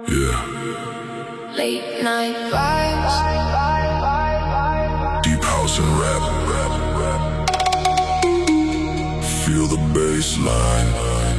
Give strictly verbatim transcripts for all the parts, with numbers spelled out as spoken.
Yeah. Late night vibes. Deep house and rap, rap, rap. Feel the bass line.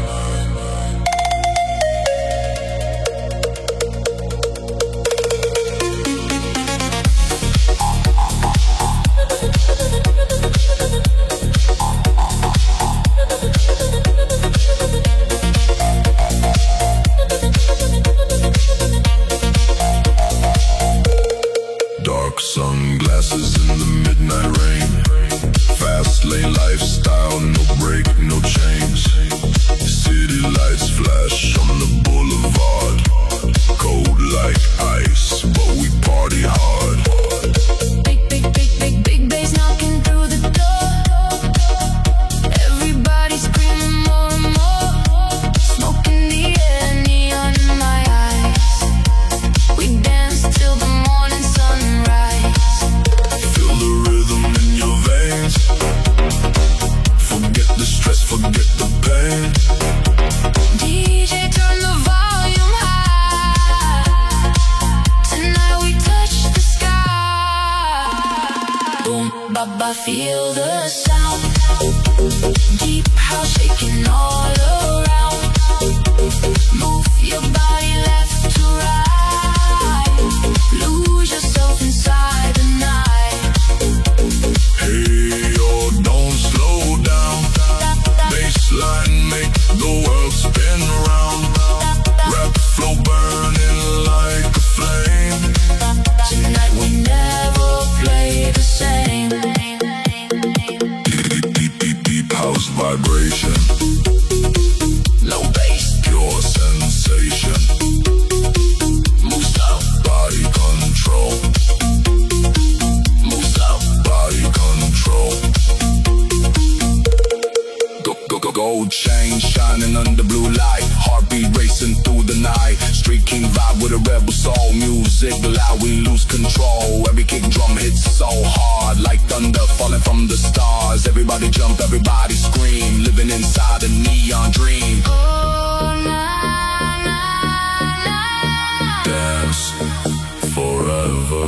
Sunglasses in the midnight rain. Fast lane lifestyle, no break, no change. City lights flash on the boulevard. Cold like ice, but we party hard. Big, big, big, big, big bass knocking through the door. Everybody screaming more and more. Smoke in the air, neon in my eyes. We dance till the morning sunrise. Feel the rhythm in your veins. Forget the stress, forget the pain. D J, turn the volume high. Tonight we touch the sky. Boom, ba ba, feel the sound. Deep house shaking all around. Move your body left to right. Lose yourself inside the night. Hey, yo, don't slow down. Bassline make the world spin round. Rap flow burning like a flame. Tonight we never play the same. Deep, deep, deep, deep house vibration. No bass, Pure sensation. move slow, Body control. move slow. Body control. Go, go, go, gold chain shining under blue light. Heartbeat racing through the night. Street king vibe with a rebel soul. Music loud, we lose control. Every kick drum hits so hard, like thunder falling from the stars. Everybody jump, everybody scream. Living inside a neon dream. Oh, na, na, na. Dance forever.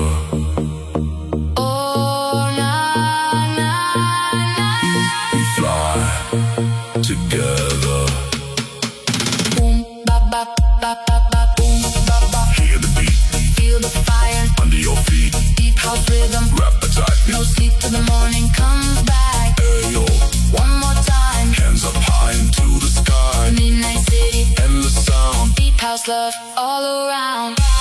Oh, na, na, na. Fly together. Boom, ba, ba, ba, ba, ba, boom, ba, ba. Hear the beat Feel the fire, under your feet. deep house rhythm. Rap attack. No sleep till the morning comes back. Ayo, One more time. hands up high into the sky. Midnight city, Endless sound. deep house love all around.